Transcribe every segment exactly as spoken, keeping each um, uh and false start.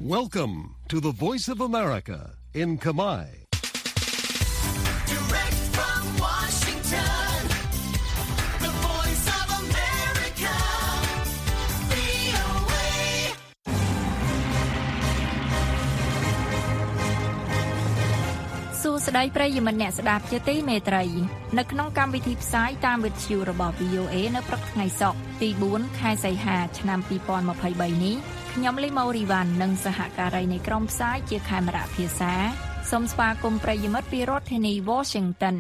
Welcome to the Voice of America in Khmer. Direct from Washington, the Voice of America, វី អូ เอ សួស្តីប្រិយមិត្តអ្នកស្ដាប់ជាទីមេត្រីនៅក្នុងកម្មវិធីផ្សាយតាមវិទ្យុរបស់ វី អូ เอ នៅព្រឹកថ្ងៃសុក្រទី4ខែសីហាឆ្នាំពីរពាន់ម្ភៃបីនេះខ្ញុំលីម៉ូរីវ៉ាន់និងសហការីនៃក្រុមផ្សាយជាខេមរៈភាសាសូមស្វាគមន៍ប្រិយមិត្តពីរដ្ឋធានី Washington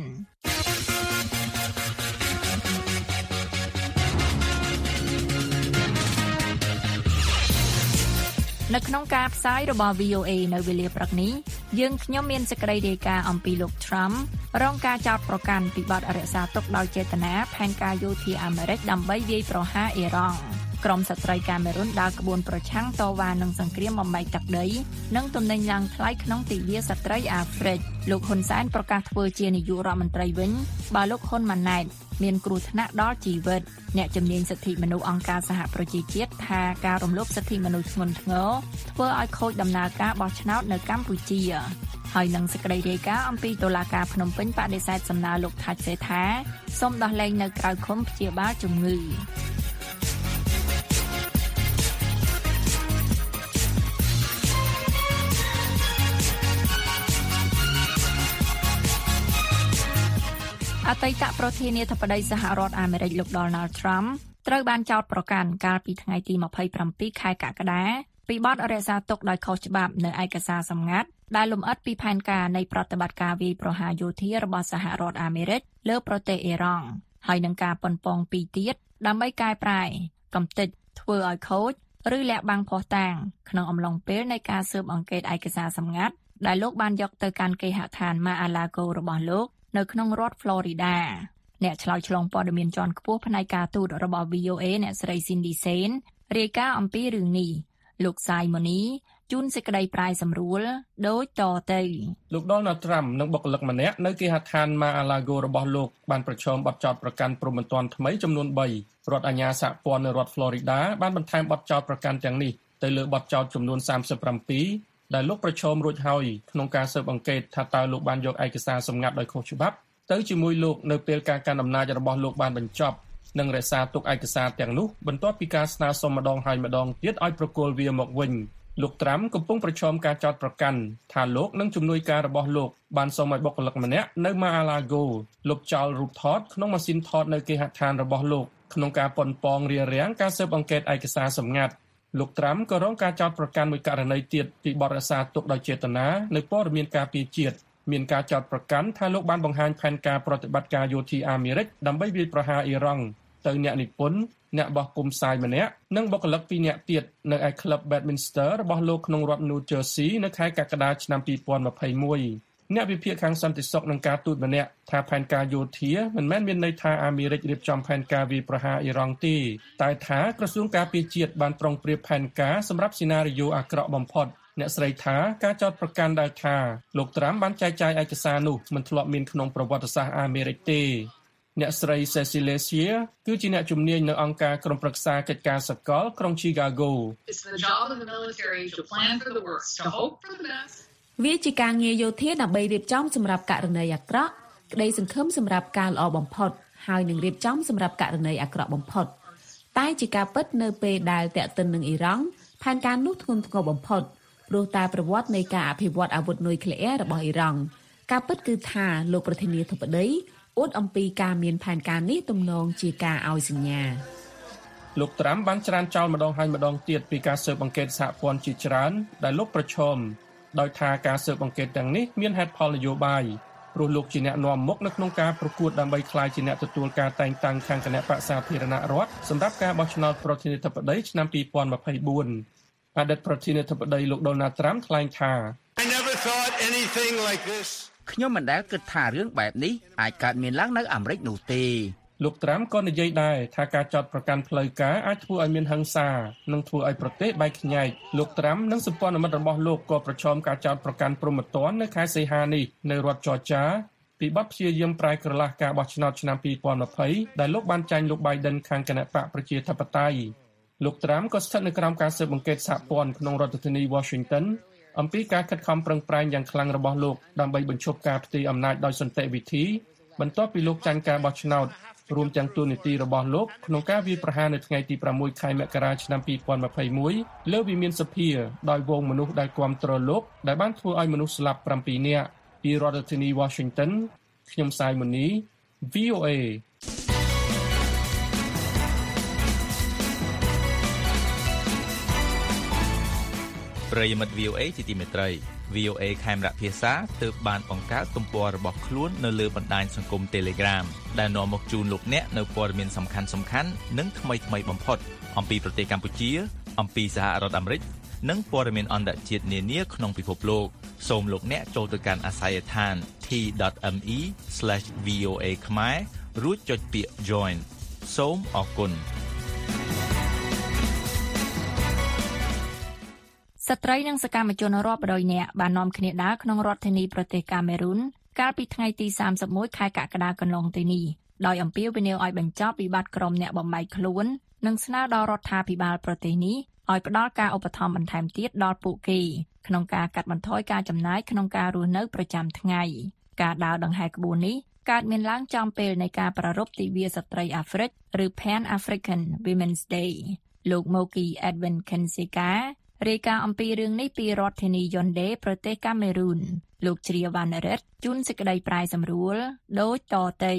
នៅក្នុងការផ្សាយរបស់ វី អូ เอ នៅវេលាព្រឹកនេះយើងខ្ញុំមានសេចក្តីរាយការណ៍អំពីលោក Trump រងការចោទប្រកាន់ពីបទរក្សាទុកដោយចេតនាផែនការយោធាអាមេរិកដើម្បីវាយប្រហារអ៊ីរ៉ង់ក្រុមស្ត្រីកាមេរុនដើរក្បួនប្រឆាំងតវ៉ានឹងសង្គ្រាមបំបែកទឹកដីនិងទំនិញឡើងថ្លៃក្នុងទិវាស្ត្រីអាហ្វ្រិកលោកហ៊ុនសែនប្រកាសធ្វើជានាយករដ្ឋមន្ត្រីវិញបើលោកហ៊ុនម៉ាណែតមានគ្រោះថ្នាក់ដល់ជីវិតអ្នកជំនាញសិទ្ធិមនុស្សអង្គការសហប្រជាជាតិថាការរំលោភសិទ្ធិមនុស្សធ្ងន់ធ្ងរធ្វើឲ្យខូចដំណើរការបោះឆ្នោតនៅកម្ពុជាហើយនឹងសេចក្តីរាយការណ៍អំពីតុលាការភ្នំពេញបដិសេធសំណើលោកថាច់សេដ្ឋាសូមដោះលែងនៅក្រៅឃុំព្យាបាលជំងឺអតីតប្រធានាធិបតីសហរដ្ឋអាមេរិកលោក Donald Trump ត្រូវបានចោទប្រកាន់កាលពីថ្ងៃទីម្ភៃប្រាំពីរខែកក្កដាពីបទរក្សាទុកដោយខុសច្បាប់នៅឯកសារសម្ងាត់ដែលលម្អិតពីផែនការនៃប្រតិបត្តិការវាយប្រហារយោធារបស់សហរដ្ឋអាមេរិកលើប្រទេសអ៊ីរ៉ង់ហើយនឹងការប៉ុនប៉ងពីរទៀតដើម្បីកែប្រែកំទេចធ្វើឲ្យខូចឬលាក់បាំងភស្តុតាងក្នុងអំឡុងពេលនៃការស៊ើបអង្កេតឯកសារសម្ងាត់ដែលលោកបានយកទៅកាន់គេហដ្ឋាន Mar-a-Lago របស់លោកនៅក្នុងរដ្ឋ Florida អ្នកឆ្លើយឆ្លងព័ត៌មានជាន់ខ្ពស់ផ្នែកការទូតរបស់ វី អូ เอ អ្នកស្រី Cindy Saine រាយការណ៍អំពីរឿងនេះលោក Simoni ជួនសេចក្តីប្រាយសម្រួលដូចតទៅលោក Donald Trump និងបុគ្គលិកម្នាក់នៅគេហដ្ឋាន Mar-a-Lago របស់លោកបានប្រឈមបទចោទប្រកាន់ព្រហ្មទណ្ឌថ្មីចំនួនបីរដ្ឋអាជ្ញាសហព័ន្ធនៅរដ្ឋ Florida បានបន្ថែមបទចោទប្រកាន់ទាំងនេះទៅលើបទចោទចំនួនសាមសិបប្រាំពីរដែលលោកប្រឈមរួចហើយក្នុងការស៊ើបអង្កេតថាតើលោកបានយកឯកសារសម្ងាត់ដោយខុសច្បាប់ទៅជាមួយលោកនៅពេលការកាន់អំណាចរបស់លោកបានបញ្ចប់និងរក្សាទុកឯកសារទាំងនោះបន្ទាប់ពីការស្នើសុំម្ដងហើយម្ដងទៀតឲ្យប្រគល់វាមកវិញលោកត្រាំកំពុងប្រឈមការចោទប្រកាន់ថាលោកនិងជំនួយការរបស់លោកបានសុំឲ្យបុគ្គលិកម្នាក់នៅ Mar-a-Lago លុបចោលរូបថតក្នុងម៉ាស៊ីនថតនៅគេហដ្ឋានរបស់លោកក្នុងការប៉ុនប៉ងរារាំងការស៊ើបអង្កេតឯកសារសម្ងាត់លោកត្រាំក៏រងការចោទប្រកាន់មួយករណីទៀតពីបទរក្សាទុកដោយចេតនានៅព័ត៌មានការពារជាតិមានការចោទប្រកាន់ថាលោកបានបង្ហាញផែនការប្រតិបត្តិការយោធាអាមេរិកដើម្បីវាយប្រហារអ៊ីរ៉ង់ទៅអ្នកនិពន្ធអ្នកបោះពុម្ពផ្សាយម្នាក់និងបុគ្គលិកពីរនាក់ទៀតនៅឯក្លឹប Bedminster របស់លោកក្នុងរដ្ឋ New Jersey នៅខែកក្កដាឆ្នាំពីរពាន់ម្ភៃមួយអ្នកវិភាគខាងសន្តិសុខនិងការទូតម្នាក់ថាផែនការយោធាមិនមែនមានន័យថាអាមេរិករៀបចំផែនការវាយប្រហារអ៊ីរ៉ង់ទេតែថាក្រសួងការពារជាតិបានប្រុងប្រៀបផែនការសម្រាប់សេណារីយ៉ូអាក្រក់បំផុតអ្នកស្រីថាការចោទប្រកាន់ដែលថាលោកត្រាំបានចែកចាយឯកសារនោះមិនធ្លាប់មានក្នុងប្រវត្តិសាស្ត្រអាមេរិកទេអ្នកស្រី Cecilia Sia គឺជាអ្នកជំនាញនៅអង្គការក្រុមប្រឹក្សាកិច្ចការសកលក្រុង Chicago It's the job of the military to plan for the worst to hope for the best វាជាការងារយោធាដើម្បីរៀបចំសម្រាប់ករណីអាក្រក់ក្តីសង្ឃឹមសម្រាប់ការល្អបំផុតហើយនឹងរៀបចំសម្រាប់ករណីអាក្រក់បំផុតតែជាការពិតនៅពេលដែលតាក់ទិននឹងអ៊ីរ៉ង់ផែនការនោះធ្ងន់ធ្ងរបំផុតព្រោះតែប្រវត្តិនៃការអភិវឌ្ឍអាវុធនុយក្លេអ៊ែររបស់អ៊ីរ៉ង់ការពិតគឺថាលោកប្រធានាធិបតីអួតអំពីការមានផែនការនេះទំនងជាការឲ្យសញ្ញាលោកត្រាំបានច្រានចោលម្ដងហើយម្ដងទៀតពីការស៊ើបអង្កេតសហព័ន្ធជាច្រើនដែលលោកប្រឈមដោយថាការស៊ើបអង្កេតទាំងនេះមានហេតុផលនយោបាយព្រោះលោកជាអ្នកនាំមុខនៅក្នុងការប្រកួតដើម្បីក្លាយជាអ្នកទទួលការតែងតាំងខាងគណៈបក្សសាធារណរដ្ឋសម្រាប់ការបោះឆ្នោតប្រធានាធិបតីឆ្នាំពីរពាន់ម្ភៃបួនអតីតប្រធានាធិបតីលោក Donald Trump ថ្លែងថា I never thought anything like this ខ្ញុំមិនដែលគិតថារឿងបែបនេះអាចកើតមានឡើងនៅអាមេរិកនោះទេលោកត្រាំក៏និយាយដែរថាការចោទប្រកាន់ផ្លូវការអាចធ្វើឲ្យមានហិង្សានិងធ្វើឲ្យប្រទេសបែកខ្ញែកលោកត្រាំនិងសម្ព័ន្ធមិត្តរបស់លោកក៏ប្រឈមការចោទប្រកាន់ព្រហ្មទណ្ឌនៅខែសីហានេះនៅរដ្ឋ Georgia ពីបទព្យាយាមប្រែក្រឡាស់ការបោះឆ្នោតឆ្នាំពីរពាន់ម្ភៃដែលលោកបានចាញ់លោក Biden ខាងគណបក្សប្រជាធិបតេយ្យលោកត្រាំក៏ស្ថិតនៅក្រោមការស៊ើបអង្កេតសហព័ន្ធក្នុងរដ្ឋធានី Washington អំពីការខិតខំប្រឹងប្រែងយ៉ាងខ្លាំងរបស់លោកដើម្បីបញ្ឈប់ការផ្ទេរអំណាចដោយសន្តិវិធីបន្ទាប់ពីលោកចាញ់ការបោះឆ្នោតរួមទាំងទូនីតិរបស់លោកក្នុងការវាយប្រហារនៅថ្ងៃទីប្រាំមួយខែមករាឆ្នាំពីរពាន់ម្ភៃមួយលើវិមានសភាដោយវងមនុស្សដែលគាំទ្រលោកដែលបានធ្វើឲ្យមនុស្សស្លាប់ប្រាំពីរនាក់ពីរដ្ឋធានី Washington ខ្ញុំសាយមុនី V O A ប្រិយមិត្ត V O A ជាទីមេត្រី V O A ខេមរៈភាសាទើបបានបង្កើតទំព័ររបស់ខ្លួននៅលើបណ្ដាញសង្គម Telegram ដែលនាំមកជូនលោកអ្នកនៅព័ត៌មានសំខាន់ៗនិងថ្មីៗបំផុតអំពីប្រទេសកម្ពុជាអំពីសហរដ្ឋអាមេរិកនិងព័ត៌មានអន្តរជាតិនានាក្នុងពិភពលោកសូមលោកអ្នកចូលទៅកាន់អាសយដ្ឋាន t dot m e slash v o a ខ្មែររួចចុចពាក្យ Join សូមអរគុណស្ត្រីនិងសកម្មជនរាប់រយនាក់បាននាំគ្នាដើរក្នុងរដ្ឋធានីប្រទេសកាមេរុនកាលពីថ្ងៃទីសាមសិបមួយខែកក្កដាកន្លងទៅនេះដោយអំពាវនាវឲ្យបញ្ចប់វិបត្តិក្រុមអ្នកបំបែកខ្លួននិងស្នើដល់រដ្ឋាភិបាលប្រទេសនេះឲ្យផ្ដល់ការឧបត្ថម្ភបន្ថែមទៀតដល់ពួកគេក្នុងការកាត់បន្ថយការចំណាយក្នុងការរស់នៅប្រចាំថ្ងៃការដើរដង្ហែក្បួននេះកើតមានឡើងចំពេលនៃការប្រារព្ធទិវាស្ត្រីអាហ្វ្រិកឬ Pan African Women's Day លោក Moki Edwin Kensekaរាយការណ៍អំពីរឿងនេះពីរដ្ឋធានីយ៉ុនដេប្រទេសកាមេរុនលោកជ្រាវណ្ណរិទ្ធជួនសេចក្តីប្រាយសម្រួលដូចតទៅ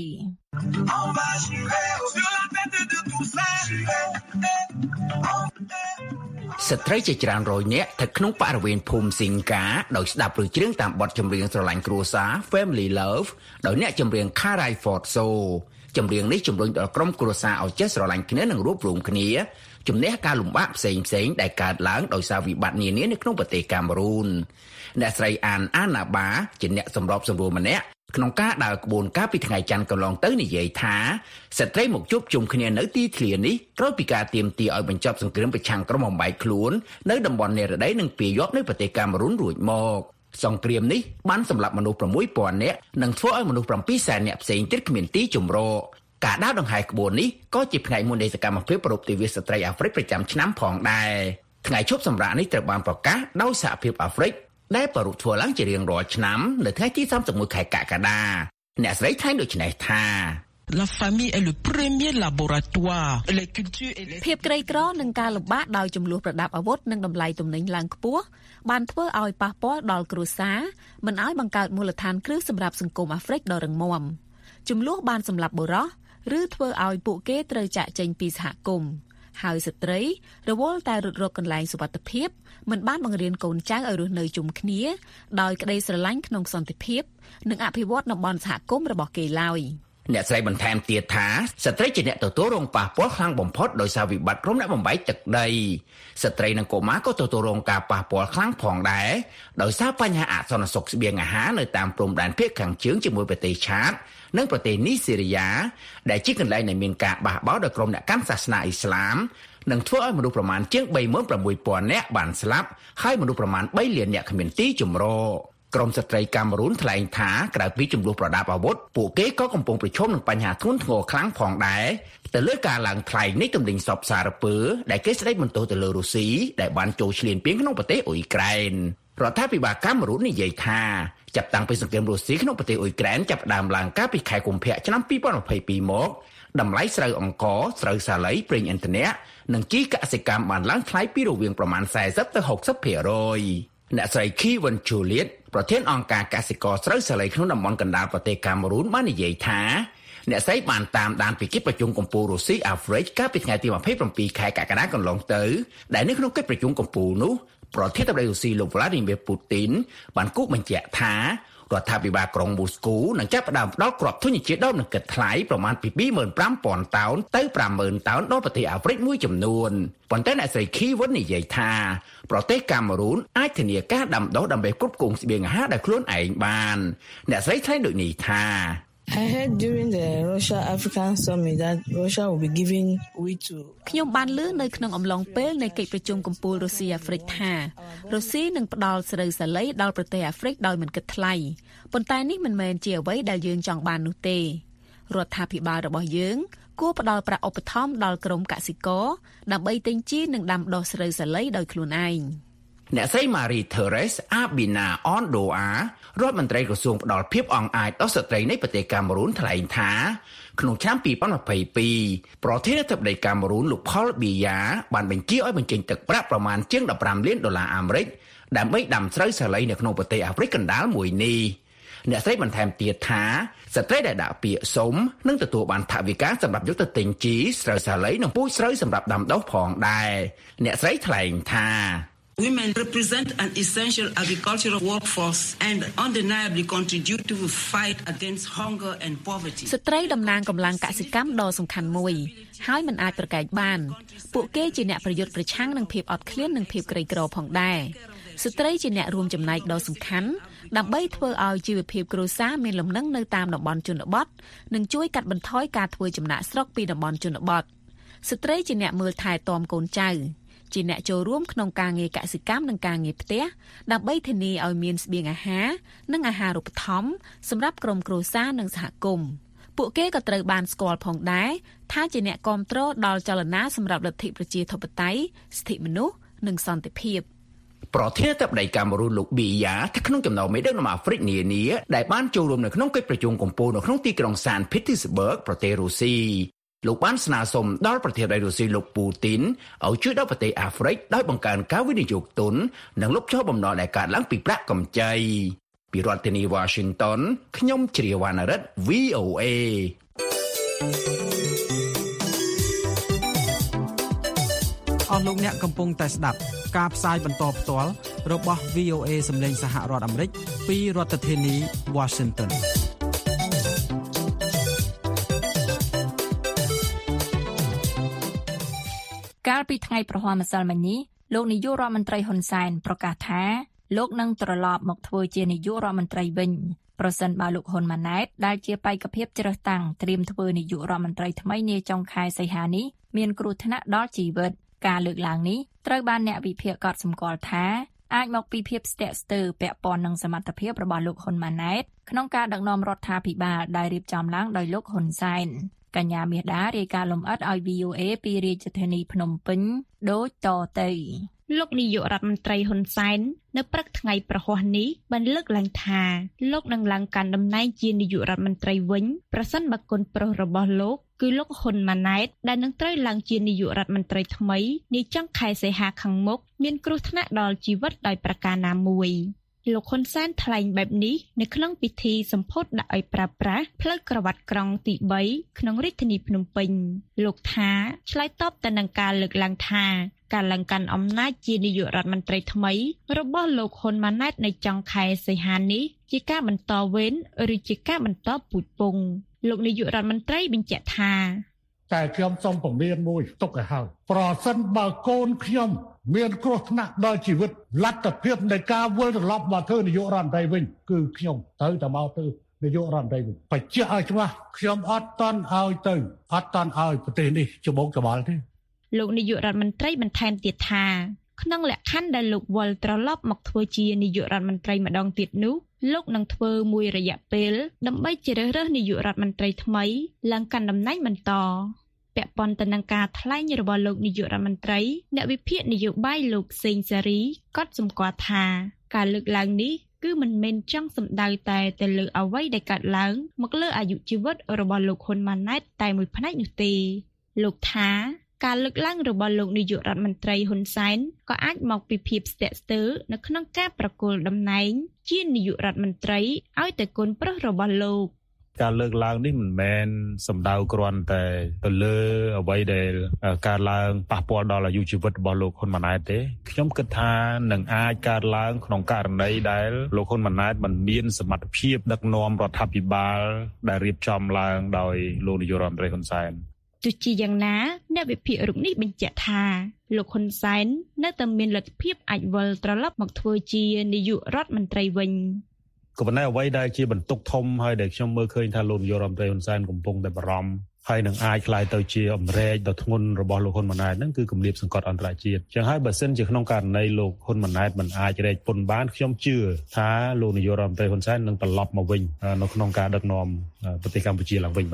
ស្ត្រីជាច្រើនរយនាក់ស្ថិតក្នុងបរិវេណភូមិស៊ីងកាដោយស្ដាប់ឬច្រៀងតាមបទចម្រៀងស្រឡាញ់គ្រួសារ Family Love ដោយអ្នកចម្រៀង Karai Forso ចម្រៀងនេះជំរុញដល់ក្រុមគ្រួសារឲ្យចេះស្រឡាញ់គ្នានិងរួបរวมគ្នាជំនះការលំបាកផ្សេងផ្សេងដែលកើតឡើងដោយសារវិបត្តិនានានៅក្នុងប្រទេសកាមេរុនអ្នកស្រីអានអាណាបាជាអ្នកសម្របសម្រួលម្នាក់ក្នុងការដើរក្បួនកាលពីថ្ងៃច័ន្ទកន្លងទៅនិយាយថាស្ត្រីមកជួបជុំគ្នានៅទីធ្លានេះក្រោយពីការទាមទារឲ្យបញ្ចប់សង្គ្រាមប្រឆាំងក្រុមបំបែកខ្លួននៅតំបន់នេរដីនិងពាយ័ព្យនៅប្រទេសកាមេរុនរួចមកសង្គ្រាមនេះបានសម្លាប់មនុស្សប្រាំមួយពាន់នាក់និងធ្វើឲ្យមនុស្សប្រាំពីរសែននាក់ផ្សេងទៀតគ្មានទីជម្រកការដើរដង្ហែក្បួននេះក៏ជាផ្នែកមួយនៃសកម្មភាពប្រពៃទិវាស្ត្រីអាហ្វ្រិកប្រចាំឆ្នាំផងដែរថ្ងៃឈប់សម្រាកនេះត្រូវបានប្រកាសដោយសហភាពអាហ្វ្រិកដែលប្រារព្ធធ្វើឡើងជារៀងរាល់ឆ្នាំនៅថ្ងៃទីសាមសិបមួយខែកក្កដាអ្នកស្រីថ្លែងដូចនេះថា La famille est le premier laboratoire. Les cultures et les ភាពក្រីក្រនិងការលំបាកដោយចំនួនប្រដាប់អាវុធនិងតម្លៃទំនិញឡើងខ្ពស់បានធ្វើឲ្យប៉ះពាល់ដល់គ្រួសារមិនឲ្យបង្កើតមូលដ្ឋានគ្រឹះសម្រាប់សង្គមអាហ្វ្រិកដ៏រឹងមាំចំនួនបានសម្លាប់បុរសឬធ្វើឲ្យពួកគេត្រូវចាកចេញពីសហគមន៍ហើយស្ត្រីរវល់តែរត់រកកន្លែងសុវត្ថិភាពមិនបានបង្រៀនកូនចៅឲ្យរស់នៅជុំគ្នាដោយក្តីស្រឡាញ់ក្នុងសន្តិភាពនិងអភិវឌ្ឍតំបន់សហគមន៍របស់គេឡើយអ្នកស្រីបន្ថែមទៀតថាស្ត្រីជាអ្នកទទួលរងប៉ះពាល់ខ្លាំងបំផុតដោយសារវិបត្តិក្រុមអ្នកបំបែកទឹកដីស្ត្រីនិងកុមារក៏ទទួលរងការប៉ះពាល់ខ្លាំងផងដែរដោយសារបញ្ហាអសន្តិសុខស្បៀងអាហារនៅតាមព្រំដែនភាគខាងជើងជាមួយប្រទេសឆាតនិងប្រទេសនីស៊ីរីយ៉ាដែលជាកន្លែងដែលមានការបះបោរដោយក្រុមអ្នកកាន់សាសនាអ៊ីស្លាមនិងធ្វើឲ្យមនុស្សប្រមាណជាង បីម៉ឺនប្រាំមួយពាន់នាក់បានស្លាប់ហើយមនុស្សប្រមាណបីលាននាក់គ្មានទីជម្រកក្រុមស្ត្រីកាមេរុនថ្លែងថាក្រៅពីចំនួនប្រដាប់អាវុធពួកគេក៏កំពុងប្រឈមនឹងបញ្ហាធ្ងន់ធ្ងរខ្លាំងផងដែរទៅលើការឡើងថ្លៃនៃទំនិញសព្វសារពើដែលគេស្ដីបន្ទោសទៅលើរុស្ស៊ីដែលបានចូលឈ្លានពានក្នុងប្រទេសអ៊ុយក្រែនរដ្ឋាភិបាលកាមេរុននិយាយថាចាប់តាំងពីសង្គ្រាមរុស្ស៊ីក្នុងប្រទេសអ៊ុយក្រែនចាប់ផ្ដើមឡើងកាលពីខែកុម្ភៈឆ្នាំពីរពាន់ម្ភៃពីរមកតម្លៃស្រូវអង្ករស្រូវសាលីប្រេងឥន្ធនៈនិងជីកសិកម្មបានឡើងថ្លៃពីរវាងប្រមាណสี่สิบទៅหกสิบភាគរយអ្នកស្រី Kevin Juliet ប្រធានអង្គការកសិករស្រូវសាលីក្នុងតំបន់កណ្ដាលប្រទេសកាមេរុនបាននិយាយថាអ្នកស្រីបានតាមដានពីកិច្ចប្រជុំកំពូលរុស្ស៊ីអាហ្វ្រិកកាលពីថ្ងៃទីម្ភៃប្រាំពីរខែកក្កដាកន្លងទៅដែលនៅក្នុងកិច្ចប្រជុំកំពូលនោះប្រធានាធិបតីរុស្ស៊ីលោក Vladimir Putin បានគូបញ្ជាក់ថារដ្ឋាភិបាលក្រុងមូស្គូនឹងចាប់ផ្ដើមផ្ដល់គ្រាប់ធញ្ញជាតិដល់នឹងគិតថ្លៃប្រមាណពីពីរម៉ឺនប្រាំពាន់តោនទៅប្រាំម៉ឺនតោនដល់ប្រទេសអាហ្វ្រិកមួយចំនួនប៉ុន្តែអ្នកស្រី Kevin និយាយថាប្រទេសកាមេរុនអាចធានាការដាំដុះដើម្បីគ្រប់គ្រងស្បៀងអាហារដោយខ្លួនឯងបានអ្នកស្រីថ្លែងដូចនេះថា I heard during the Russia African Summit that Russia will be giving wheat to ខ្ញុំបានឮនៅក្នុងអំឡុងពេលនៃកិច្ចប្រជុំកំពូលរុស្ស៊ីអាហ្វ្រិកថារុស្ស៊ីនឹងផ្ដល់ស្រូវសាលីដល់ប្រទេសអាហ្វ្រិកដោយមិនគិតថ្លៃប៉ុន្តែនេះមិនមែនជាអ្វីដែលយើងចង់បាននោះទេរដ្ឋាភិបាលរបស់យើងគួរផ្ដល់ប្រាក់ឧបត្ថម្ភដល់ក្រុមកសិករដើម្បីទិញជីនិងដាំដុះស្រូវសាលីដោយខ្លួនឯងអ្នកស្រី Marie Therese Abina Ondoa រដ្ឋមន្ត្រីក្រសួងផ្ដល់ភាពអង្អាចដល់ស្ត្រីនៃប្រទេសកាមេរូនថ្លែងថាក្នុងឆ្នាំពីរពាន់ម្ភៃពីរប្រធានាធិបតីកាមេរូនលោក Paul Biya បានបញ្ជាឲ្យបញ្ចេញទឹកប្រាក់ប្រមាណជាងដប់ប្រាំលានដុល្លារអាមេរិកដើម្បីដាំស្រូវសាលីនៅក្នុងប្រទេសអាហ្វ្រិកកណ្ដាលមួយនេះអ្នកស្រីបន្ថែមទៀតថាស្ត្រីដែលដាក់ពាក្យសុំនឹងទទួលបានថវិកាសម្រាប់យកទៅទិញជីស្រូវសាលីនិងពូជស្រូវសម្រាប់ដាំដុះផងដែរអ្នកស្រីថ្លែងថា Women represent an essential agricultural workforce and undeniably contribute to the fight against hunger and poverty. ស្ត្រីតំណាងកម្លាំងកសិកម្មដ៏សំខាន់មួយហើយមិនអាចប្រកែកបានពួកគេជាអ្នកប្រយុទ្ធប្រឆាំងនឹងភាពអត់ឃ្លាននិងភាពក្រីក្រផងដែរស្ត្រីជាអ្នករួមចំណែកដ៏សំខាន់ដើម្បីធ្វើឲ្យជីវភាពគ្រួសារមានលំនឹងនៅតាមតំបន់ជនបទនិងជួយកាត់បន្ថយការធ្វើចំណាកស្រុកពីតំបន់ជនបទស្ត្រីជាអ្នកមើលថែទាំកូនចៅជាអ្នកចូលរួមក្នុងការងារកសិកម្មនិងការងារផ្ទះដើម្បីធានាឲ្យមានស្បៀងអាហារនិងអាហារូបត្ថម្ភសម្រាប់ក្រុមគ្រួសារនិងសហគមន៍ពួកគេក៏ត្រូវបានស្គាល់ផងដែរថាជាអ្នកគាំទ្រដល់ចលនាសម្រាប់លទ្ធិប្រជាធិបតេយ្យសិទ្ធិមនុស្សនិងសន្តិភាពប្រធានាធិបតីកាមេរូនលោក Biya ថាក្នុងចំណោមមេដឹកនាំអាហ្វ្រិកនានាដែលបានចូលរួមនៅក្នុងកិច្ចប្រជុំកំពូលនៅក្នុងទីក្រុង Saint Petersburg ប្រទេសរុស្ស៊ីលោកបានស្នើសុំដល់ប្រធានាធិបតីរុស្ស៊ីលោកពូទីនឲ្យជួយដល់ប្រទេសអាហ្វ្រិកដោយបង្កើនការវិនិយោគទុននិងលុបចោលបំណុលដែលកើតឡើងពីប្រាក់កម្ចីពីរដ្ឋធានី Washington ខ្ញុំជ្រាវណ្ណរិទ្ធ វី អូ เอអស់លោកអ្នកកំពុងតែស្ដាប់ការផ្សាយបន្តផ្ទាល់របស់ វី អូ เอ សម្លេងសហរដ្ឋអាមេរិកពីរដ្ឋធានី Washington កាលពីថ្ងៃប្រហ័សម្សិលមិញនេះលោកនាយករដ្ឋមន្ត្រីហ៊ុនសែនប្រកាសថាលោកនឹងត្រឡប់មកធ្វើជានាយករដ្ឋមន្ត្រីវិញប្រសិនបើលោកហ៊ុនម៉ាណែតដែលជាបេក្ខភាពជ្រើសតាំងត្រៀមធ្វើនាយករដ្ឋមន្ត្រីថ្មីនាចុងខែសីហានេះមានគ្រោះថ្នាក់ដល់ជីវិតការលើកឡើងនេះត្រូវបានអ្នកវិភាគកត់សម្គាល់ថាអាចមកពីភាពស្ទាក់ស្ទើរពាក់ព័ន្ធនឹងសមត្ថភាពរបស់លោកហ៊ុនម៉ាណែតក្នុងការដឹកនាំរដ្ឋាភិបាលដែលរៀបចំឡើងដោយលោកហ៊ុនសែនកញ្ញាមាសដារាយការណ៍លម្អិតឲ្យ វី អូ เอ ពីរាជធានីភ្នំពេញដូចតទៅលោកនាយករដ្ឋមន្ត្រីហ៊ុនសែននៅព្រឹកថ្ងៃប្រហ័សនេះបានលើកឡើងថាលោកនឹងឡើងកាន់តំណែងជានាយករដ្ឋមន្ត្រីវិញប្រសិនបើគុណប្រុសរបស់លោកគឺលោកហ៊ុនម៉ាណែតដែលនឹងត្រូវឡើងជានាយករដ្ឋមន្ត្រីថ្មីនាចុងខែសីហាខាងមុខមានគ្រោះថ្នាក់ដល់ជីវិតដោយប្រការណាមួយលោកហ៊ុនសែនថ្លែងបែបនេះនៅក្នុងពិធីសម្ពោធដាក់ឲ្យប្រើប្រាស់ផ្លូវក្រវ៉ាត់ក្រុងទីបីក្នុងរាជធានីភ្នំពេញលោកថាឆ្លើយតបទៅនឹងការលើកឡើងថាការឡើងកាន់អំណាចជានាយករដ្ឋមន្ត្រីថ្មីរបស់លោកហ៊ុនម៉ាណែតនៅចុងខែសីហានេះជាការបន្តវេនឬជាការបន្តពូជពង្សលោកនាយករដ្ឋមន្ត្រីបញ្ជាក់ថាតែខ្ញុំសូមពមៀនមួយទុកឲ្យហើយប្រសិនបើកូនខ្ញុំមានគ្រោះថ្នាក់ដល់ជីវិតលទ្ធភាពនៃការវិលត្រឡប់មកធ្វើនាយករដ្ឋមន្ត្រីវិញគឺខ្ញុំត្រូវតែមកធ្វើនាយករដ្ឋមន្ត្រីវិញបញ្ជាក់ឲ្យច្បាស់ខ្ញុំអត់តន់ឲ្យទៅអត់តន់ឲ្យប្រទេសនេះច្បងច្បល់ទេលោកនាយករដ្ឋមន្ត្រីបន្ថែមទៀតថាក្នុងលក្ខខណ្ឌដែលលោកវិលត្រឡប់មកធ្វើជានាយករដ្ឋមន្ត្រីម្ដងទៀតនោះលោកនឹងធ្វើមួយរយៈពេលដើម្បីជ្រើសរើសនាយករដ្ឋមន្ត្រីថ្មីឡើងកាន់តំណែងបន្តពាក់ព័ន្ធទៅនឹងការថ្លែងរបស់លោកនាយករដ្ឋមន្ត្រីអ្នកវិភាគនយោបាយលោកសេងសារីក៏សម្គាល់ថាការលើកឡើងនេះគឺមិនមែនចង់សម្ដៅតែទៅលើអ្វីដែលកើតឡើងមកលើអាយុជីវិតរបស់លោកហ៊ុនម៉ាណែតតែមួយផ្នែកនោះទេលោកថាការលើកឡើងរបស់លោកនាយករដ្ឋមន្ត្រីហ៊ុនសែនក៏អាចមកពីភាពស្ទាក់ស្ទើរនៅក្នុងការប្រគល់តំណែងជានាយករដ្ឋមន្ត្រីឲ្យទៅកូនប្រុសរបស់លោកការលើកឡើងនេះមិនមែនសំដៅគ្រាន់តែទៅលើអ្វីដែលការឡើងប៉ះពាល់ដល់អាយុជីវិតរបស់លោកហ៊ុនម៉ាណែតទេខ្ញុំគិតថានឹងអាចកើតឡើងក្នុងករណីដែលលោកហ៊ុនម៉ាណែតមិនមានសមត្ថភាពដឹកនាំរដ្ឋាភិបាលដែលរៀបចំឡើងដោយលោកនាយករដ្ឋមន្ត្រីហ៊ុនសែនទោះជាយ៉ាងណាអ្នកវិភាគរូបនេះបញ្ជាក់ថាលោកហ៊ុនសែននៅតែមានលទ្ធភាពអាចវិលត្រឡប់មកធ្វើជានាយករដ្ឋមន្ត្រីវិញក៏ប៉ុន្តែអ្វីដែលជាបន្ទុកធំហើយដែលខ្ញុំមើលឃើញថាលោកនាយករដ្ឋមន្ត្រីហ៊ុនសែនកំពុងតែបារម្ភហើយនឹងអាចក្លាយទៅជាអំរែកដ៏ធ្ងន់របស់លោកហ៊ុនម៉ាណែតហ្នឹងគឺគម្លាតសង្កត់អន្តរជាតិចឹងហើយបើសិនជាក្នុងករណីលោកហ៊ុនម៉ាណែតមិនអាចរែកពុនបានខ្ញុំជឿថាលោកនាយករដ្ឋមន្ត្រីហ៊ុនសែននឹងត្រឡប់មកវិញនៅក្នុងការដឹកនាំប្រទេសកម្ពុជាឡើងវិញបាទ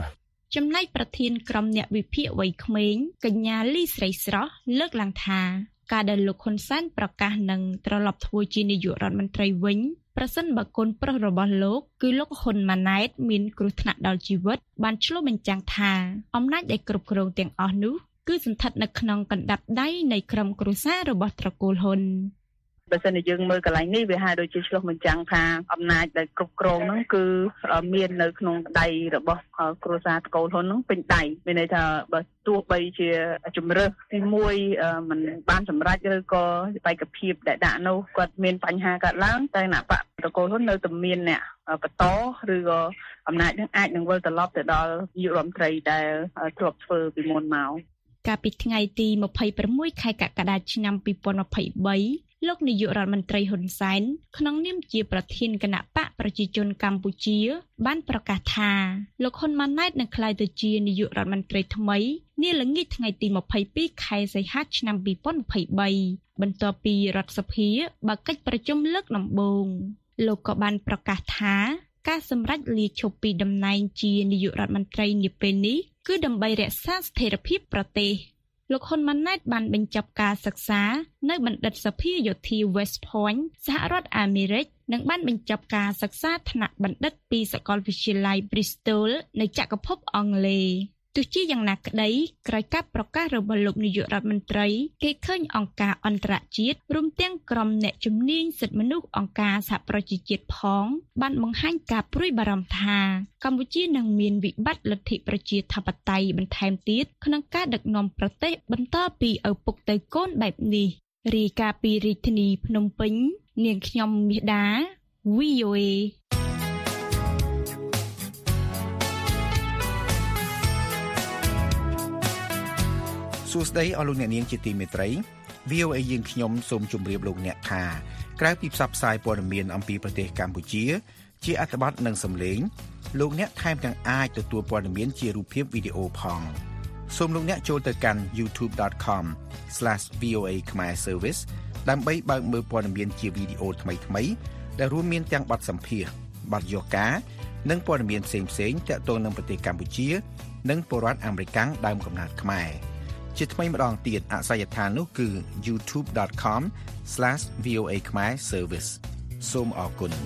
ចំណែកប្រធានក្រុមអ្នកវិភាគវ័យក្មេងកញ្ញាលីស្រីស្រស់លើកឡើងថាការដែលលោកហ៊ុនសែនប្រកាសនឹងត្រឡប់ធ្វើជានាយករដ្ឋមន្ត្រីវិញប្រសិនបើកូនប្រុសរបស់លោកគឺលោកហ៊ុនម៉ាណែតមានគ្រោះថ្នាក់ដល់ជីវិតបានឆ្លុះបញ្ចាំងថាអំណាចដែលគ្រប់គ្រងទាំងអស់នោះគឺសន្ធិដ្ឋនៅក្នុងកណ្ដាប់ដៃនៃក្រុមគ្រួសាររបស់ត្រកូលហ៊ុនបើសិនជាយើងមើលកន្លែងនេះវាហាក់ដូចជាឆ្លុះបញ្ចាំងថាអំណាចដែលគ្រប់គ្រងហ្នឹងគឺមាននៅក្នុងដៃរបស់គ្រួសារត្រកូលហ៊ុនហ្នឹងពេញដៃមានន័យថាបើទោះបីជាជំរើសទីមួយមិនបានសម្រេចឬក៏បេក្ខភាពដែលដាក់នោះគាត់មានបញ្ហាកើតឡើងតែគណៈបកត្រកូលហ៊ុននៅតែមានអ្នកបន្តឬក៏អំណាចនឹងអាចនឹងវិលត្រឡប់ទៅដល់នាយករដ្ឋមន្ត្រីដែលធ្លាប់ធ្វើពីមុនមកកាលពីថ្ងៃទីម្ភៃប្រាំមួយខែកក្កដាឆ្នាំពីរពាន់ម្ភៃបីលោកនាយករដ្ឋមន្ត្រីហ៊ុនសែនក្នុងនាមជាប្រធានគណៈបកប្រជាជនកម្ពុជាបានប្រកាសថាលោកហ៊ុនម៉ាណែតនឹងក្លាយទៅជានាយករដ្ឋមន្ត្រីថ្មីនាល្ងាចថ្ងៃទីម្ភៃពីរខែសីហាឆ្នាំពីរពាន់ម្ភៃបីបន្ទាប់ពីរដ្ឋសភាបើកកិច្ចប្រជុំលើកដំបូងលោកក៏បានប្រកាសថាការសម្រេចលាឈប់ពីតំណែងជានាយករដ្ឋមន្ត្រីនាពេលនេះគឺដើម្បីរក្សាស្ថិរភាពប្រទេសលោកហ៊ុនម៉ាណែតបានបញ្ចប់ការសិក្សានៅបណ្ឌិតសភាយោធា West Point សហរដ្ឋអាមេរិកនិងបានបញ្ចប់ការសិក្សាថ្នាក់បណ្ឌិតពីសាកលវិទ្យាល័យ Bristol នៅចក្រភពអង់គ្លេសទោះជាយ៉ាងណាក្តីក្រោយការប្រកាសរបស់លោកនាយករដ្ឋមន្ត្រីគេឃើញអង្គការអន្តរជាតិរួមទាំងក្រុមអ្នកជំនាញសិទ្ធិមនុស្សអង្គការសហប្រជាជាតិផងបានបង្ហាញការព្រួយបារម្ភថាកម្ពុជានឹងមានវិបត្តិលទ្ធិប្រជាធិបតេយ្យបន្ថែមទៀតក្នុងការដឹកនាំប្រទេសបន្តពីឪពុកទៅកូនបែបនេះរាយការណ៍ពីរាជធានីភ្នំពេញនាងខ្ញុំមាសដា វី អូ เอសួស្តីអស់លោកអ្នកនាងជាទីមេត្រី វី អូ เอ យើងខ្ញុំសូមជម្រាបលោកអ្នកថាក្រៅពីផ្សព្វផ្សាយព័ត៌មានអំពីប្រទេសកម្ពុជាជាអត្ថបទនិងសំឡេងលោកអ្នកថែមទាំងអាចទទួលព័ត៌មានជារូបភាពវីដេអូផងសូមលោកអ្នកចូលទៅកាន់ ยูทูบ ដอท คอม ស្លេស វី អូ เอ Khmer Service ដើម្បីបើកមើលព័ត៌មានជាវីដេអូថ្មីៗដែលរួមមានទាំងបទសម្ភាសន៍បទយកការនិងព័ត៌មានផ្សេងៗទាក់ទងនឹងប្រទេសកម្ពុជានិងពលរដ្ឋអាមេរិកដើមកំណើតខ្មែរជាថ្មីម្ដងទៀតអាសយដ្ឋាននោះគឺ ยูทูบ ដอท คอม ស្លេស វី អូ เอ Khmer Service សូមអរគុណ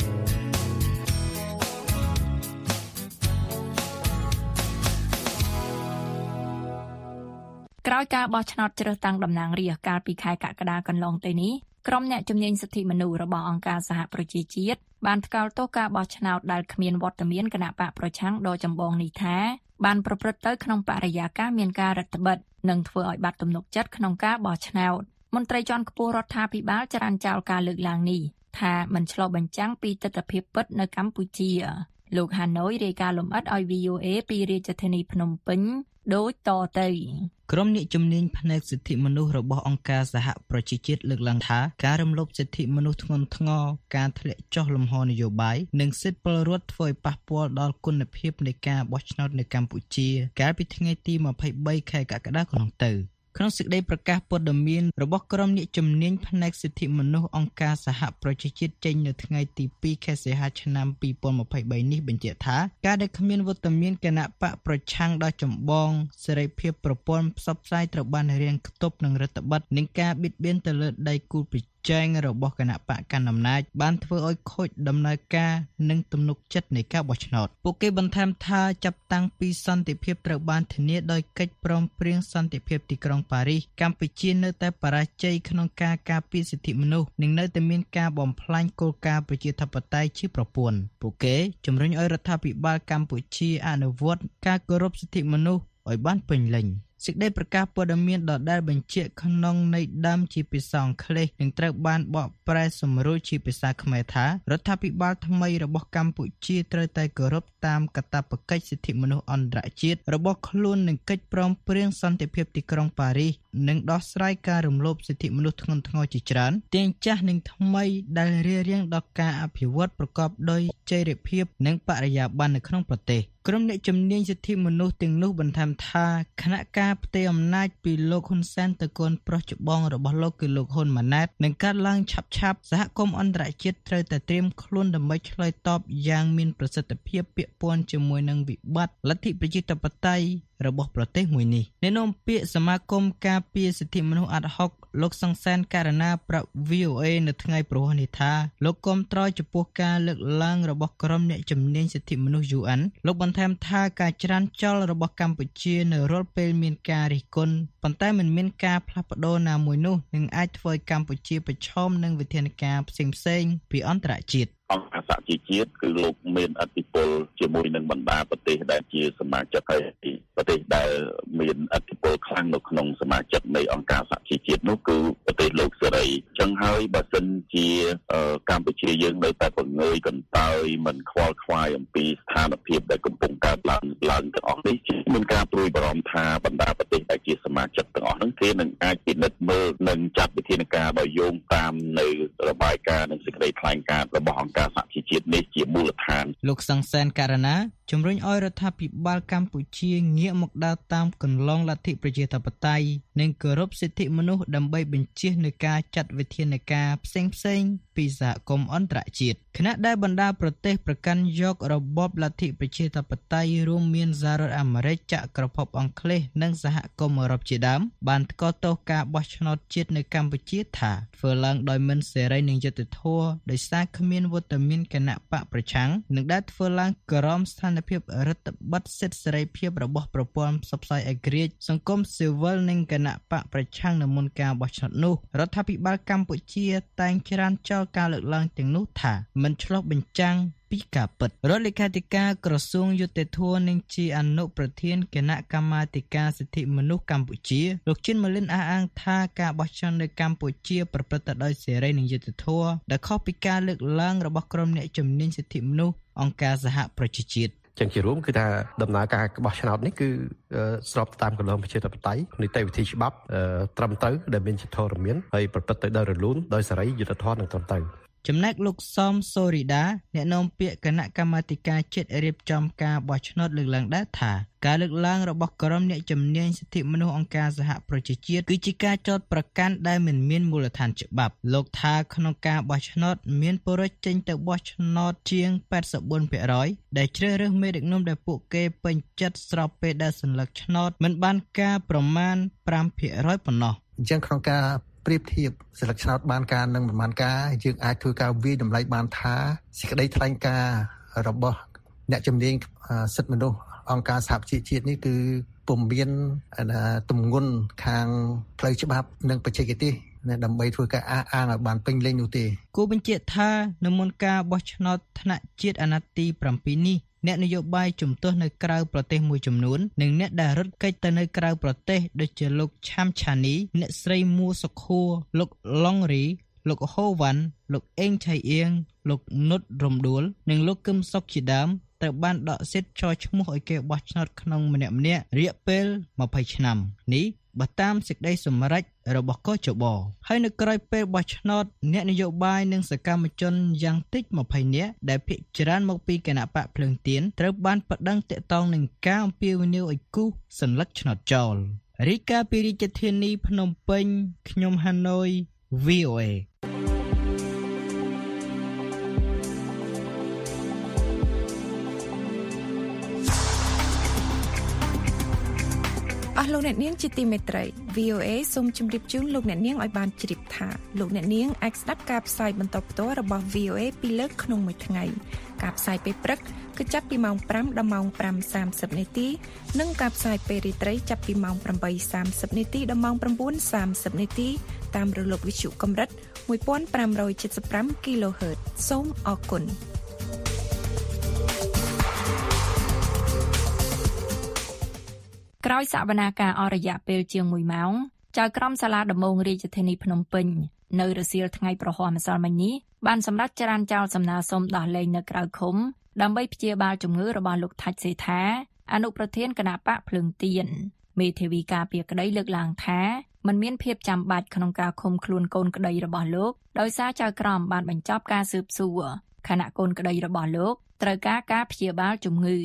ក្រោយការបោះឆ្នោតជ្រើសតាំងតំណាងរាស្ត្រកាលពីខែកក្កដាកន្លងទៅនេះក្រុមអ្នកជំនាញសិទ្ធិមនុស្សរបស់អង្គការសហប្រជាជាតិបានថ្កោលទោសការបោះឆ្នោតដែលគ្មានវត្តមានគណៈបកប្រឆាំងដ៏ចម្បងនេះថាបានប្រព្រឹត្តទៅក្នុងបរិយាកាសមានការរឹតបន្តឹងនិងធ្វើឲ្យបាត់ទំនុកចិត្តក្នុងការបោះឆ្នោតមន្ត្រីជាន់ខ្ពស់រដ្ឋាភិបាលចរានចោលការលើកឡើងនេះថាមិនឆ្លុះបញ្ចាំងពីទស្សនវិជ្ជាពិតនៅកម្ពុជាលោកហាណូយរាយការណ៍លម្អិតឲ្យ វី អូ เอ ពីរាជធានីភ្នំពេញដូចតទៅក្រុមអ្នកជំនាញផ្នែកសិទ្ធិមនុស្សរបស់អង្គការសហប្រជាជាតិលើកឡើងថាការរំលោភសិទ្ធិមនុស្សធ្ងន់ធ្ងរការធ្លាក់ចុះលំហនយោបាយនិងសិទ្ធិពលរដ្ឋធ្វើឲ្យប៉ះពាល់ដល់គុណភាពនៃការបោះឆ្នោតនៅកម្ពុជាកាលពីថ្ងៃទីម្ភៃបីខែកក្កដាកន្លងទៅក្នុងសេចក្តីប្រកាសព័ត៌មានរបស់ក្រុមអ្នកជំនាញផ្នែកសិទ្ធិមនុស្សអង្គការសហប្រជាជាតិចេញនៅថ្ងៃទីពីរខែសីហាឆ្នាំពីរពាន់ម្ភៃបីនេះបញ្ជាក់ថាការដែលគ្មានវត្តមានគណៈបកប្រឆាំងដ៏ចម្បងសេរីភាពប្រព័ន្ធផ្សព្វផ្សាយត្រូវបានរាំងខ្ទប់នឹងរដ្ឋបတ်និងការបៀតបៀនទៅលើដៃគូប្រជែងរបស់គណៈបកកណ្ដាលអំណាចបានធ្វើឲ្យខូចដំណើរការនិងទំនុកចិត្តនៃការបោះឆ្នោតពួកគេបន្ថែមថាចាប់តាំងពីសន្តិភាពត្រូវបានធានាដោយកិច្ចព្រមព្រៀងសន្តិភាពទីក្រុងប៉ារីសកម្ពុជានៅតែបរាជ័យក្នុងការការពារសិទ្ធិមនុស្សនិងនៅតែមានការបំផ្លាញគោលការណ៍ប្រជាធិបតេយ្យជាប្រព័ន្ធពួកគេជំរុញឲ្យរដ្ឋាភិបាលកម្ពុជាអនុវត្តការគោរពសិទ្ធិមនុស្សឲ្យបានពេញលេញសេចក្តីប្រកាសព័ត៌មានដដែលបញ្ជាក់ក្នុងន័យដើមជាភាសាអង់គ្លេសនិងត្រូវបានបកប្រែសម្រួលជាភាសាខ្មែរថារដ្ឋាភិបាលថ្មីរបស់កម្ពុជាត្រូវតែគោរពតាមកាតព្វកិច្ចសិទ្ធិមនុស្សអន្តរជាតិរបស់ខ្លួននិងកិច្ចព្រមព្រៀងសន្តិភាពទីក្រុងប៉ារីសនិងដោះស្រាយការរំលោភសិទ្ធិមនុស្សធ្ងន់ធ្ងរជាច្រើនទាំងចាស់និងថ្មីដែលរារាំងដល់ការអភិវឌ្ឍប្រកបដោយចីរភាពនិងបរិយាបន្ននៅក្នុងប្រទេសក្រុមអ្នកជំនាញសិទ្ធិមនុស្សទាំងនោះបន្ថែមថាគណៈការផ្ទេរអំណាចពីលោកហ៊ុនសែនទៅកូនប្រុសច្បងរបស់លោកគឺលោកហ៊ុនម៉ាណែតនឹងកាត់ឡើងឆាប់ឆាប់សហគមន៍អន្តរជាតិត្រូវតែត្រៀមខ្លួនដើម្បីឆ្លើយតបយ៉ាងមានប្រសិទ្ធភាពពាក់ព័ន្ធជាមួយនឹងវិបត្តិលទ្ធិប្រជាធិបតេយ្យរបស់ប្រទេសមួយនេះអ្នកនាំពាក្យសមាគមការពារសិទ្ធិមនុស្សអាត់ហុកលោកសង្សានករណាប្រាប់ វី អូ អេ នៅថ្ងៃព្រហស្បតិ៍នេះថាលោកគាំទ្រចំពោះការលើកឡើងរបស់ក្រុមអ្នកជំនាញសិទ្ធិមនុស្ស យូ អិន លោកបន្ថែមថាការច្រានចោលរបស់កម្ពុជានៅរាល់ពេលមានការរិះគន់ប៉ុន្តែមិនមានការផ្លាស់ប្ដូរណាមួយនោះនឹងអាចធ្វើឲ្យកម្ពុជាប្រឈមនឹងវិធានការផ្សេងៗពីអន្តរជាតិអង្គការសហជីវជាតិគឺលោកមានឥទ្ធិពលជាមួយនឹងបណ្ដាប្រទេសដែលជាសមាជិកហើយប្រទេសដែលមានឥទ្ធិពលខ្លាំងនៅក្នុងសមាជិកនៃអង្គការសហជីវជាតិនោះគឺប្រទេសលោកសេរីអញ្ចឹងហើយបើសិនជាកម្ពុជាយើងនៅតែបង្ងើយកន្តើយមិនខ្វល់ខ្វាយអំពីស្ថានភាពដែលកំពុងកើតឡើងឡើងទាំងអស់នេះមានការព្រួយបារម្ភថាបណ្ដាប្រទេសដែលជាសមាជិកទាំងអស់ហ្នឹងគេនឹងអាចពិនិត្យមើលនិងចាត់វិធានការដោយយោងតាមនៅរបាយការណ៍និងសេចក្តីថ្លែងការណ៍របស់អង្គការសហជីវជាតិនេះជាមូលដ្ឋានលោកសង្សានករណាជំរុញឲ្យរដ្ឋាភិបាលកម្ពុជាងាកមកដើរតាមគន្លងលទ្ធិប្រជាធិបតេយ្យនិងគោរពសិទ្ធិមនុស្សដើម្បីបញ្ជៀសនឹងការចាត់វិធានការផ្សេងៗពីសហគមន៍អន្តរជាតិខណៈដែលបណ្ដាប្រទេសប្រកាន់យករបបលទ្ធិប្រជាធិបតេយ្យរួមមានសហរដ្ឋអាមេរិកចក្រភពអង់គ្លេសនិងសហគមន៍អឺរ៉ុបជាដើមបានថ្កោលទោសការបោះឆ្នោតជាតិនៅកម្ពុជាថាធ្វើឡើងដោយមិនសេរីនិងយុត្តិធម៌ដោយសារគ្មានវត្តមានគណៈបកប្រឆាំងនិងដែលធ្វើឡើងក្រោមស្ថានភាពរដ្ឋបတ်សិទ្ធិសេរីភាពរបស់ប្រព័ន្ធផ្សព្វផ្សាយឯករាជ្យសង្គមស៊ីវិលនិងគណៈបកប្រឆាំងនៅមុនការបោះឆ្នោតនោះរដ្ឋាភិបាលកម្ពុជាតែងច្រានចោលការលើកឡើងទាំងនោះថាមិនឆ្លុះបញ្ចាំងពីការពិតរដ្ឋលេខាធិការក្រសួងយុត្តិធម៌និងជាអនុប្រធានគណៈកម្មាធិការសិទ្ធិមនុស្សកម្ពុជាលោកជិនម៉ាលីនអះអាងថាការបោះឆ្នោតនៅកម្ពុជាប្រព្រឹត្តទៅដោយសេរីនិងយុត្តិធម៌ដែលខុសពីការលើកឡើងរបស់ក្រុមអ្នកជំនាញសិទ្ធិមនុស្សអង្គការសហប្រជាជាតិចឹងជារួមគឺថាដំណើរការបោះឆ្នោតនេះគឺស្របតាមគន្លងប្រជាធិបតេយ្យនីតិវិធីច្បាប់ត្រឹមត្រូវដែលមានជាធរមានហើយប្រព្រឹត្តទៅដោយរលូនដោយសេរីយុត្តិធម៌និងត្រឹមត្រូវចំណែកលោកសំសូរីដាអ្នកនាំពាក្យគណៈកម្មាធិការជាតិរៀបចំការបោះឆ្នោតលើកឡើងដែរថាការលើកឡើងរបស់ក្រុមអ្នកជំនាញសិទ្ធិមនុស្សអង្គការសហប្រជាជាតិគឺជាការចោទប្រកាន់ដែលមិនមានមូលដ្ឋានច្បាប់លោកថាក្នុងការបោះឆ្នោតមានពលរដ្ឋចេញទៅបោះឆ្នោតជាង 八十四ភាគរយ ដែលជ្រើសរើសមេដឹកនាំដែលពួកគេពេញចិត្តស្របពេលដែលសន្លឹកឆ្នោតមិនបានការប្រមាណ ប្រាំភាគរយ ប៉ុណ្ណោះអញ្ចឹងក្នុងការប្រៀបធៀបសិលឹកឆ្នោតបានការនិងមិនបានការយើងអាចធ្វើការវិយតម្លៃបានថាសេចក្តីថ្លែងការណ៍របស់អ្នកជំនាញសិទ្ធិមនុស្សអង្គការសហប្រជាជាតិនេះគឺពុំមានទម្ងន់ខាងផ្លូវច្បាប់និងបច្ចេកទេសដើម្បីធ្វើការអះអាងឲ្យបានពេញលេញនោះទេគូបញ្ជាក់ថានៅមុនការបោះឆ្នោតថ្នាក់ជាតិអាណត្តិទីប្រាំពីរនេះអ្នកនយោបាយជំទាស់នៅក្រៅប្រទេសមួយចំនួននិងអ្នកដែលរត់គេចទៅនៅក្រៅប្រទេសដូចជាលោកឆាំឆានីអ្នកស្រីមួសុខួរលោកឡុងរីលោកហូវ៉ាន់លោកអេងឆៃអៀងលោកនុតរំដួលនិងលោកគឹមសុកជាដើមត្រូវបានដកសិទ្ធិចោលឈ្មោះឲ្យគេបោះឆ្នោតក្នុងម្នាក់ម្នាក់រយៈពេលម្ភៃឆ្នាំនេះបើតាមសេចក្តីសម្រេចរបស់កោជបហើយនៅក្រោយពេលបោះឆ្នោតអ្នកនយោបាយនិងសកម្មជនយ៉ាងតិចម្ភៃនាក់ដែលភាគច្រើនមកពីគណៈបកភ្លើងទៀនត្រូវបានប្តឹងទាក់ទងនឹងការអំពាវនាវឲ្យគូសសន្លឹកឆ្នោតចោលរាយការណ៍ពីរាជធានីភ្នំពេញខ្ញុំហាណូយ វី អូ អេអស់លោកអ្នកនាងជាទីមេត្រី វី អូ អេ សូមជម្រាបជូនលោកអ្នកនាងឲ្យបានជ្រាបថាលោកអ្នកនាងអាចស្ដាប់ការផ្សាយបន្តផ្ទាល់របស់ វី អូ អេ ពីរលើកក្នុងមួយថ្ងៃការផ្សាយពេលព្រឹកគឺចាប់ពីម៉ោងប្រាំដល់ម៉ោងប្រាំសាមសិបនាទីនិងការផ្សាយពេលរាត្រីចាប់ពីម៉ោងប្រាំបីសាមសិបនាទីដល់ម៉ោងប្រាំបួនសាមសិបនាទីតាមរលកវិទ្យុកម្រិតមួយពាន់ប្រាំរយседមប្រាំ គីឡូហឺត សូមអរគុណក្រោយសវនាការអស់រយៈពេលជាងមួយម៉ោងចៅក្រមសាលាដំបងរាជធានីភ្នំពេញនៅរសៀលថ្ងៃប្រហ័សម្សិលមិញនេះបានសម្រេចចរានចោលសំណើសុំដោះលែងនៅក្រៅឃុំដើម្បីព្យាបាលជំងឺរបស់លោកថាច់សេដ្ឋាអនុប្រធានគណៈបកភ្លើងទៀនមេធាវីការពារក្តីលើកឡើងថាมันមានភាពចាំបាច់ក្នុងការឃុំខ្លួនកូនក្តីរបស់លោកដោយសារចៅក្រមបានបញ្ចប់ការស៊ើបសួរខណៈកូនក្តីរបស់លោកត្រូវការការព្យាបាលជំងឺ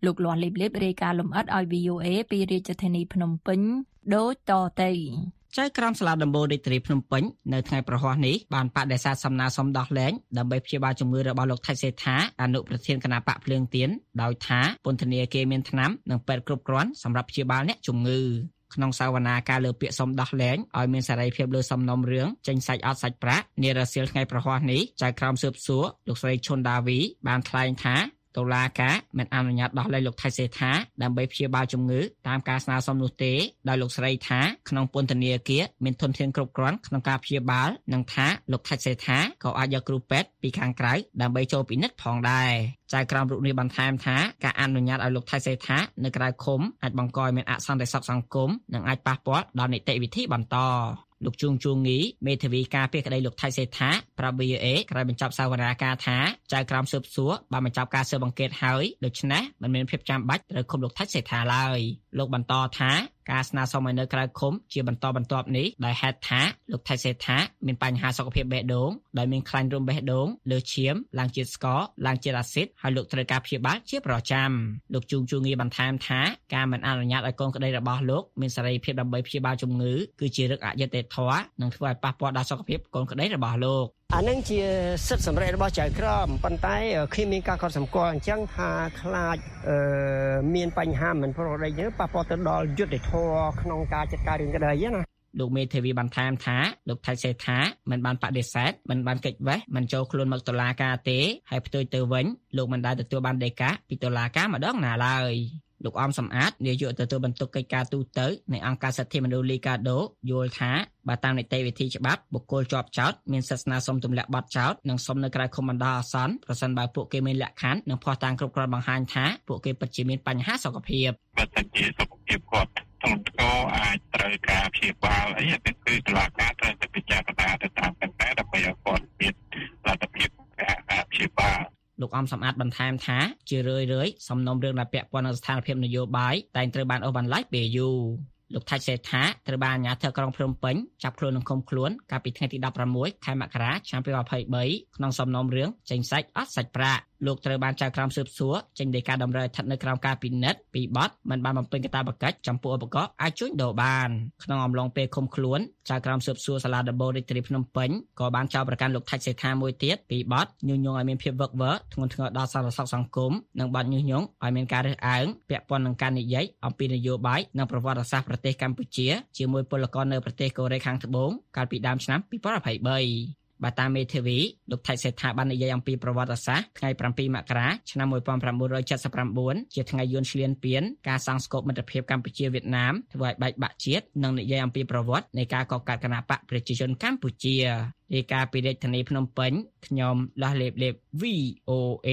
លោកលាន់លីបលីបរាយការណ៍លម្អិតឲ្យ វី អូ เอ ពីរាជធានីភ្នំពេញដូចតទៅចៅក្រមសាលាដំបូងរាជធានីភ្នំពេញនៅថ្ងៃប្រហ័សនេះបានបដិសេធសំណើសុំដោះលែងដើម្បីព្យាបាលជំងឺរបស់លោកថៃសេដ្ឋាអនុប្រធានគណៈបកភ្លើងទៀនដោយថាពន្ធនាគារមានថ្នាំនិងពេទ្យគ្រប់គ្រាន់សម្រាប់ព្យាបាលអ្នកជំងឺក្នុងសវនាការលើពាក្យសុំដោះលែងឲ្យមានសេរីភាពលើសំណុំរឿងចេញសាច់អត់សាច់ប្រាក់នារសៀលថ្ងៃប្រហ័សនេះចៅក្រមស៊ើបសួរលោកស្រីឈុនដាវីបានថ្លែងថាតុលាការមិនអនុញ្ញាតដោះលែងលោកថៃសេដ្ឋាដើម្បីព្យាបាលជំងឺតាមការស្នើសុំនោះទេដោយលោកស្រីថាក្នុងពន្ធនាគារមានធនធានគ្រប់គ្រាន់ក្នុងការព្យាបាលនិងថាលោកថៃសេដ្ឋាក៏អាចយកគ្រូពេទ្យពីខាងក្រៅដើម្បីចូលពិនិត្យផងដែរចៅក្រមរូបនេះបន្ថែមថាការអនុញ្ញាតឲ្យលោកថៃសេដ្ឋានៅក្រៅឃុំអាចបង្កឲ្យមានអសន្តិសុខសង្គមនិងអាចប៉ះពាល់ដល់នីតិវិធីបន្តលោកជួងជួងងីមេធាវីការពារក្តីលោកថៃសេដ្ឋាប្រាប់ វី អូ เอ ក្រោយបញ្ចប់សវនាការថាចៅក្រមស៊ើបសួរបានបញ្ចប់ការស៊ើបអង្កេតហើយដូច្នេះមិនមានភាពចាំបាច់ត្រូវឃុំលោកថៃសេដ្ឋាឡើយលោកបន្តថាការស្នើសុំឲ្យនៅក្រៅឃុំជាបន្តបន្ទាប់នេះដោយហេតុថាលោកថៃសេដ្ឋាមានបញ្ហាសុខភាពបេះដូងដោយមានខ្លាញ់រួមបេះដូងលើឈាមឡើងជាតិស្ករឡើងជាតិអាស៊ីតហើយលោកត្រូវការព្យាបាលជាប្រចាំលោកជួងជួងងីបន្ថែមថាការមិនអនុញ្ញាតឲ្យកូនក្តីរបស់លោកមានសេរីភាពដើម្បីព្យាបាលជំងឺគឺជារឹកអយុត្តិធម៌និងធ្វើឲ្យប៉ះពាល់ដល់សុខភាពកូនក្តីរបស់លោកអានឹងជាសិទ្ធិសម្រេចរបស់ចៅក្រមប៉ុន្តែខ្ញុំមានការកត់សម្គាល់អញ្ចឹងថាខ្លាចមានបញ្ហាមិនប្រក្រតីទេប៉ះពាល់ទៅដល់យុត្តិធម៌ក្នុងការចាត់ការរឿងក្តីណាលោកមេធាវីបន្ថែមថាលោកថៃសេដ្ឋាមិនបានបដិសេធមិនបានកិច្ចវេះមិនចូលខ្លួនមកតុលាការទេហើយផ្ទុយទៅវិញលោកមិនដែលទទួលបានដីកាពីតុលាការម្ដងណាឡើយលោកអមសំអាតនាយកទទួលបន្ទុកកិច្ចការទូតទៅនៃអង្គការសិទ្ធិមនុស្សលីកាដូយល់ថាបើតាមនីតិវិធីច្បាប់បុគ្គលជាប់ចោតមានសិទ្ធិស្នើសុំទម្លាក់បទចោតនិងសុំនៅក្រៅឃុំបណ្ដោះអាសន្នប្រសិនបើពួកគេមានលក្ខខណ្ឌនិងភស្តុតាងគ្រប់គ្រាន់បង្ហាញថាពួកគេពិតជាមានបញ្ហាសុខភាពបើសិនជាសុខភាពគាត់ធ្ងន់ធ្ងរអាចត្រូវការព្យាបាលអីអានេះគឺតុលាការត្រូវតែពិចារណាទៅតាមកត្តាដើម្បីឲ្យគាត់មានលទ្ធភាពការព្យាបាលលោកអំសំអាតបន្ថែមថាជារឿយៗសំណុំរឿងដែលពាក់ព័ន្ធនឹងស្ថានភាពនយោបាយតែងត្រូវបានអូសបន្លាយពេលយូរលោកថៃសេដ្ឋាត្រូវបានអាជ្ញាធរក្រុងភ្នំពេញចាប់ខ្លួននិងឃុំខ្លួនកាលពីថ្ងៃទីដប់ប្រាំមួយខែមករាឆ្នាំពីរពាន់ยี่สิบสามក្នុងសំណុំរឿងចេញសាច់អត់សាច់ប្រាក់លោកត្រូវបានចៅក្រមស៊ើបសួរចេញដីកាតម្រូវឲ្យស្ថិតនៅក្រោមការពិនិត្យពីបទមិនបានបំពេញកាតព្វកិច្ចចំពោះឧបករណ៍អាចជួញដូរបានក្នុងអំឡុងពេលឃុំខ្លួនចៅក្រមស៊ើបសួរសាលាដំបូងរាជធានីភ្នំពេញក៏បានចោទប្រកាន់លោកថៃសេដ្ឋាមួយទៀតពីបទញុះញង់ឲ្យមានភាពវឹកវរធ្ងន់ធ្ងរដល់សន្តិសុខសង្គមនិងបទញុះញង់ឲ្យមានការរើសអើងពាក់ព័ន្ធនឹងការនិយាយអំពីនយោបាយនិងប្រវត្តិសាស្ត្រប្រទេសកម្ពុជាជាមួយពលករនៅប្រទេសកូរ៉េខាងត្បូងកាលពីដើមឆ្នាំពីរពាន់ยี่สิบสามបើតាមមេធាវីលោកថៃសេដ្ឋាបាននិយាយអំពីប្រវត្តិសាស្ត្រថ្ងៃប្រាំពីរមករាឆ្នាំmột nghìn chín trăm七十chínជាថ្ងៃយួនឈ្លានពានការសង់ស្គមមិត្តភាពកម្ពុជាវៀតណាមធ្វើឲ្យបែកបាក់ជាតិនិងនិយាយអំពីប្រវត្តិនៃការកកើតគណបកប្រជាជនកម្ពុជារាយការណ៍ពីរាជធានីភ្នំពេញខ្ញុំលាស់លេបលេប វី អូ เอ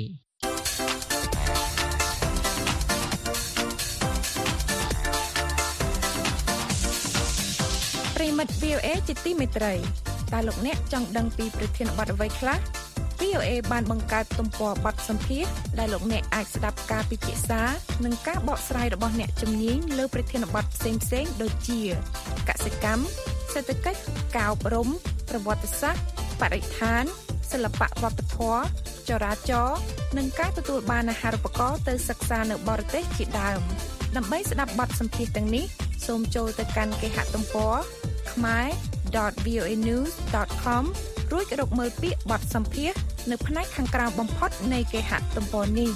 ប្រិមិត្ត វី អូ เอ ជាទីមេត្រីតើលោកអ្នកចង់ដឹងពីប្រធានបទអ្វីខ្លះ វី អូ เอ បានបង្កើតទំព័របទសម្ភាសន៍ដែលលោកអ្នកអាចស្ដាប់ការពិភាក្សានិងការបកស្រាយរបស់អ្នកជំនាញលើប្រធានបទផ្សេងៗដូចជាកសិកម្មសេដ្ឋកិច្ចការអប់រំប្រវត្តិសាស្ត្របរិស្ថានសិល្បៈវប្បធម៌ចរាចរណ៍និងការទទួលបានអាហារូបករណ៍ទៅសិក្សានៅបរទេសជាដើមដើម្បីស្ដាប់បទសម្ភាសន៍ទាំងនេះសូមចូលទៅកាន់គេហទំព័រ khmer dot v o a news dot com រួចរកមើលពាក្យបទសម្ភាសន៍នៅផ្នែកខាងក្រៅបំផុតនៃគេហទំព័រនេះ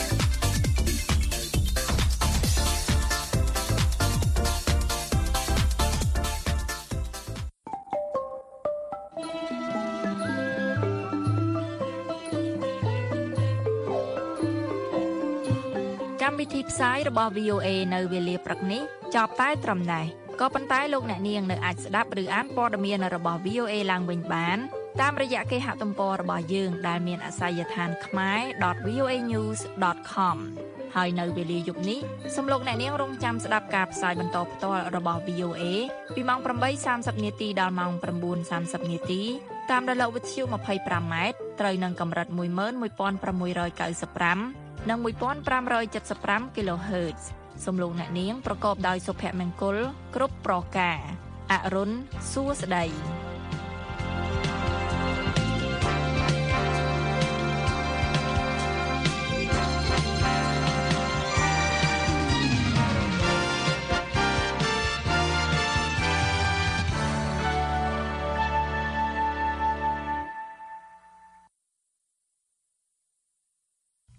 កម្មវិធីផ្សាយរបស់ វី អូ เอ នៅវេលាព្រឹកនេះចប់តែត្រឹមនេះក៏ប៉ុន្តែលោកអ្នកនាងនៅអាចស្ដាប់ឬអានព័ត៌មានរបស់ វី អូ เอ ឡើងវិញបានតាមរយៈគេហទំព័ររបស់យើងដែលមានអាសយដ្ឋាន khmer dot v o a news dot com ហើយនៅវេលាយប់នេះសូមលោកអ្នកនាងរងចាំស្ដាប់ការផ្សាយបន្តផ្ទាល់របស់ វី អូ เอ ពីម៉ោងeight thirtyនាទីដល់ម៉ោងnine thirtyនាទីតាមរលកវិទ្យុtwenty-fiveម៉ែត្រត្រូវនឹងកម្រិតone one six nine fiveនិងone five seven five គីឡូហឺតซ์សូមលោកអ្នកនាងប្រកបដោយសុភមង្គលគ្រប់ប្រការអរុនសួស្តី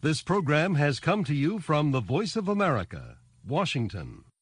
This program has come to you from the Voice of America, Washington.